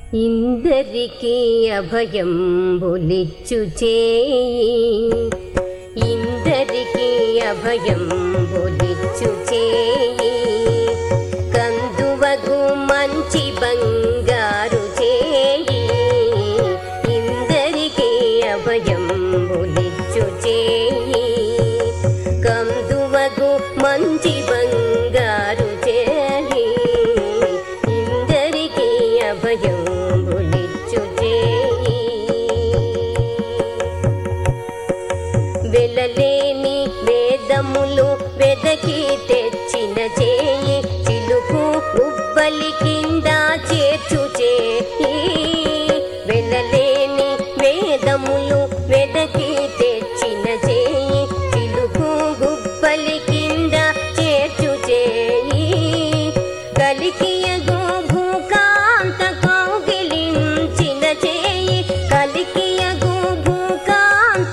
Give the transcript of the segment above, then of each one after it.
ఇందరికీ అభయంబులిచ్చు చేయి ఇందరికీ అభయంబులిచ్చు చేయి కందువగు మంచి బంగారు చేయి ఇందరికీ అభయంబులిచ్చు చేయి కందువగు మంచి బంగారు చేయి ఇందరికీ అభయం వెలలేని వేదములు వెదకి తెచ్చిన చేయి చిలుకు ఉబ్బలి కింద చేర్చు చేయి వెలలేని వేదములు వెదకి తెచ్చిన చేయి చిలుకు ఉబ్బలి కింద చేర్చు చేయి కలికియగు భూకాంత కౌగిలించిన చేయి కలికియగు భూకాంత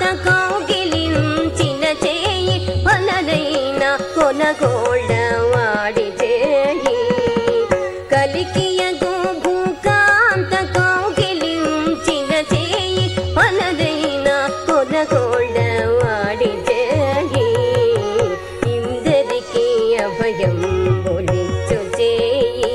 కొనగోళ్ళ వాడి చేయి కలికియగు భూకాంత కౌగిలించిన చేయి మనదైన కొనగోళ్ళ వాడి చేయి ఇందరికీ అభయం బొలిచ్చు చేయి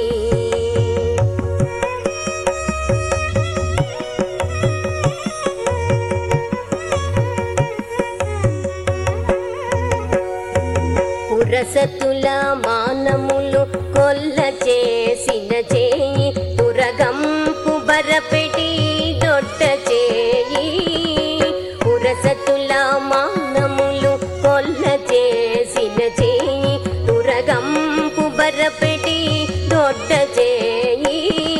పురసతుల మానములు కొల్ల చేసిన చేయి పురగంపు బరపెటి దొడ్డ చేయి పురసతుల మానములు కొల్ల చేసిన చేయి పురగంపు బరపెటి దొడ్డ చేయి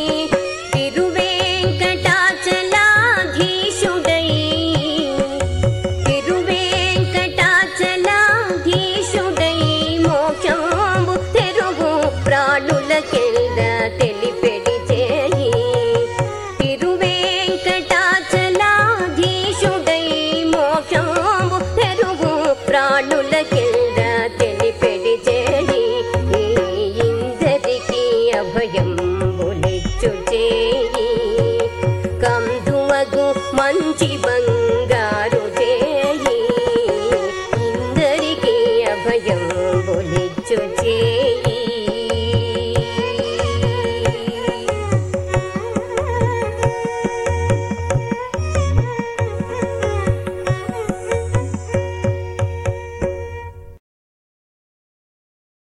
తెలిపెడి చేయి తిరువేంకటాచలాధీశుడై మోక్షంబు తెరుగు ప్రాణుల కింద తెలిపెడి చేయి ఇందరికీ అభయం